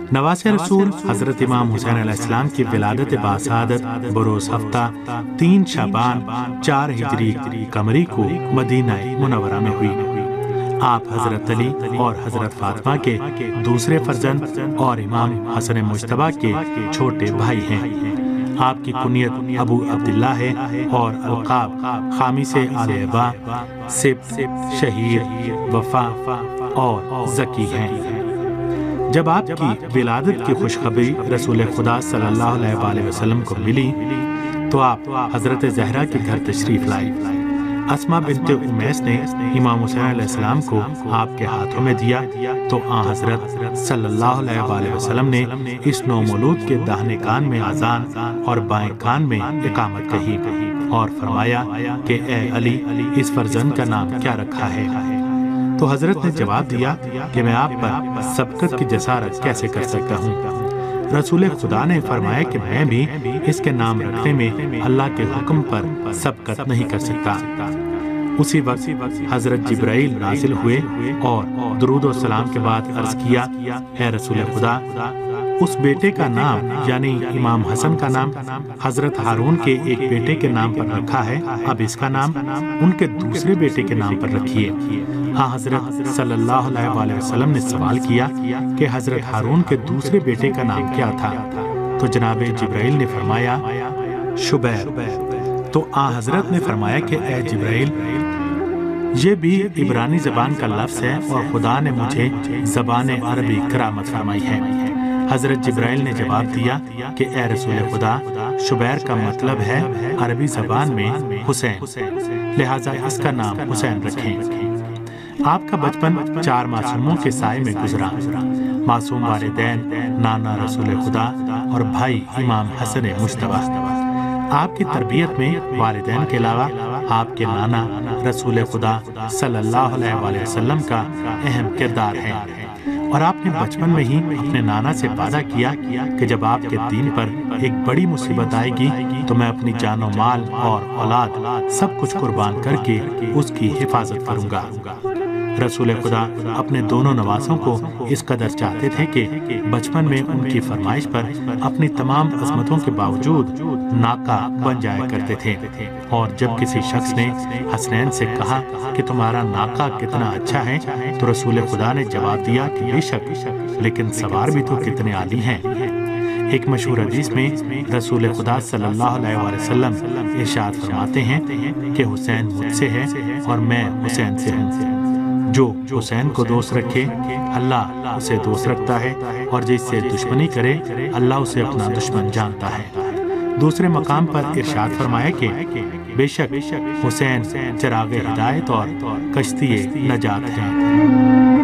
نواز رسول حضرت امام حسین علیہ السلام کی ولادت باسعادت بروز ہفتہ 3 شعبان 4 ہجری قمری کو مدینہ منورہ میں ہوئی۔ آپ حضرت علی اور حضرت فاطمہ کے دوسرے فرزند اور امام حسن مجتبیٰ کے چھوٹے بھائی ہیں۔ آپ کی کنیت ابو عبداللہ ہے اور القاب خامس آل ابا، سبط، شہیر، وفا اور ذکی ہیں۔ جب آپ کی ولادت کی خوشخبری رسول خدا صلی اللہ علیہ وآلہ وسلم کو ملی تو آپ حضرت زہرا کے گھر تشریف لائے۔ اسما بنت امیس نے امام حسین علیہ السلام کو آپ کے ہاتھوں میں دیا تو آن حضرت صلی اللہ علیہ وآلہ وسلم نے اس نومولود کے داہنے کان میں اذان اور بائیں کان میں اقامت کہی اور فرمایا کہ اے علی، اس فرزند کا نام کیا رکھا ہے؟ تو حضرت نے جواب دیا کہ میں آپ پر سبقت کی جسارت کیسے کر سکتا ہوں؟ رسول خدا نے فرمایا کہ میں بھی اس کے نام رکھنے میں اللہ کے حکم پر سبقت نہیں کر سکتا۔ اسی وقت حضرت جبرائیل نازل ہوئے اور درود و سلام کے بعد عرض کیا، اے رسول خدا، اس بیٹے کا نام یعنی امام حسن کا نام حضرت ہارون کے ایک بیٹے کے نام پر رکھا ہے، اب اس کا نام ان کے دوسرے بیٹے کے نام پر رکھیے۔ ہاں حضرت صلی اللہ علیہ وآلہ وسلم نے سوال کیا کہ حضرت ہارون کے دوسرے بیٹے کا نام کیا تھا؟ تو جناب جبرائیل نے فرمایا شبیر۔ تو حضرت نے فرمایا کہ اے جبرائیل، یہ بھی عبرانی زبان کا لفظ ہے اور خدا نے مجھے زبان عربی کرامت فرمائی ہے۔ حضرت جبرائیل نے جواب دیا کہ اے رسول خدا، شبیر کا مطلب ہے عربی زبان میں حسین، لہٰذا اس کا نام حسین رکھیں۔ آپ کا بچپن 4 معصوموں کے سائے میں گزرا، معصوم والدین، نانا رسول خدا اور بھائی امام حسن مجتبیٰ۔ آپ کی تربیت میں والدین کے علاوہ آپ کے نانا رسول خدا صلی اللہ علیہ وآلہ وسلم کا اہم کردار ہے، اور آپ نے بچپن میں ہی اپنے نانا سے وعدہ کیا کہ جب آپ کے دین پر ایک بڑی مصیبت آئے گی تو میں اپنی جان و مال اور اولاد سب کچھ قربان کر کے اس کی حفاظت کروں گا۔ رسول خدا اپنے دونوں نواسوں کو اس قدر چاہتے تھے کہ بچپن میں ان کی فرمائش پر اپنی تمام عظمتوں کے باوجود ناکا بن جایا کرتے تھے، اور جب کسی شخص نے حسنین سے کہا کہ تمہارا ناکا کتنا اچھا ہے تو رسول خدا نے جواب دیا کہ بے شک، لیکن سوار بھی تو کتنے عالی ہیں۔ ایک مشہور حدیث میں رسول خدا صلی اللہ علیہ وآلہ وسلم ارشاد فرماتے ہیں کہ حسین مجھ سے ہے اور میں حسین سے ہوں۔ جو حسین کو دوست رکھے اللہ اسے دوست رکھتا ہے، اور جس سے دشمنی کرے اللہ اسے اپنا دشمن جانتا ہے۔ دوسرے مقام پر ارشاد فرمایا کہ بے شک حسین چراغ ہدایت اور کشتی نجات ہیں۔